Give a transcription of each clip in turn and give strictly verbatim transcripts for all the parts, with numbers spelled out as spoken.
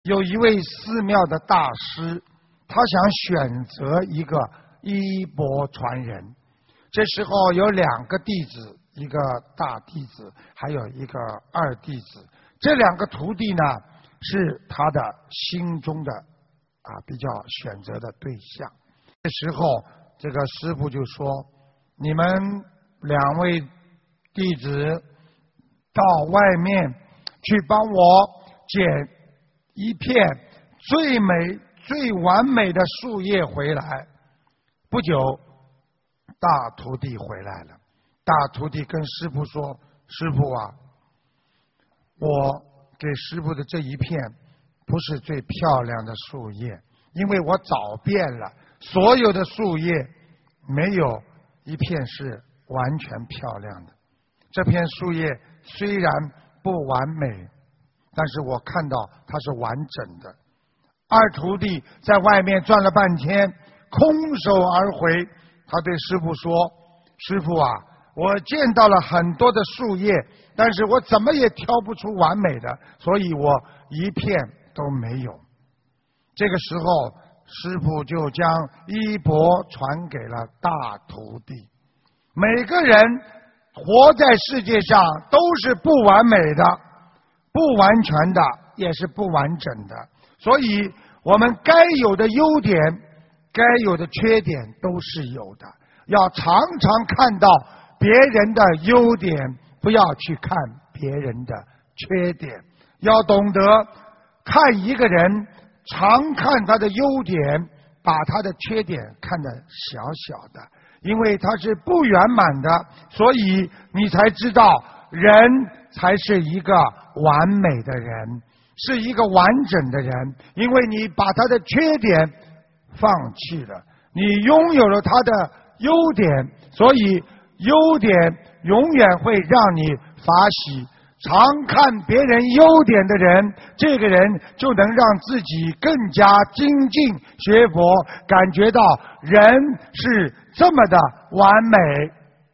有一位寺庙的大师，他想选择一个衣钵传人。这时候有两个弟子，一个大弟子，还有一个二弟子。这两个徒弟呢，是他的心中的啊比较选择的对象。这时候，这个师父就说：“你们两位弟子到外面去帮我捡一片最美、最完美的树叶回来。”不久，大徒弟回来了。大徒弟跟师父说：“师父啊，我给师父的这一片不是最漂亮的树叶，因为我找遍了所有的树叶，没有一片是完全漂亮的。这片树叶虽然不完美，但是我看到它是完整的。”二徒弟在外面转了半天，空手而回。他对师父说：“师父啊，我见到了很多的树叶，但是我怎么也挑不出完美的，所以我一片都没有。”这个时候，师父就将衣钵传给了大徒弟。每个人活在世界上都是不完美的，不完全的，也是不完整的，所以我们该有的优点，该有的缺点都是有的，要常常看到别人的优点，不要去看别人的缺点，要懂得看一个人，常看他的优点，把他的缺点看得小小的，因为他是不圆满的，所以你才知道人才是一个完美的人，是一个完整的人，因为你把他的缺点放弃了，你拥有了他的优点，所以优点永远会让你法喜。常看别人优点的人，这个人就能让自己更加精进学佛，感觉到人是这么的完美。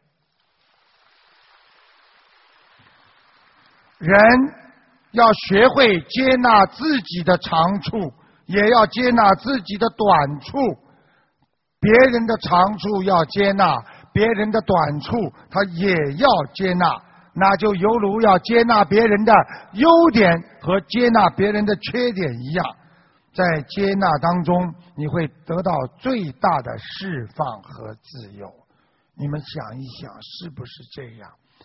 人要学会接纳自己的长处，也要接纳自己的短处。别人的长处要接纳，别人的短处他也要接纳，那就犹如要接纳别人的优点和接纳别人的缺点一样。在接纳当中，你会得到最大的释放和自由。你们想一想，是不是这样？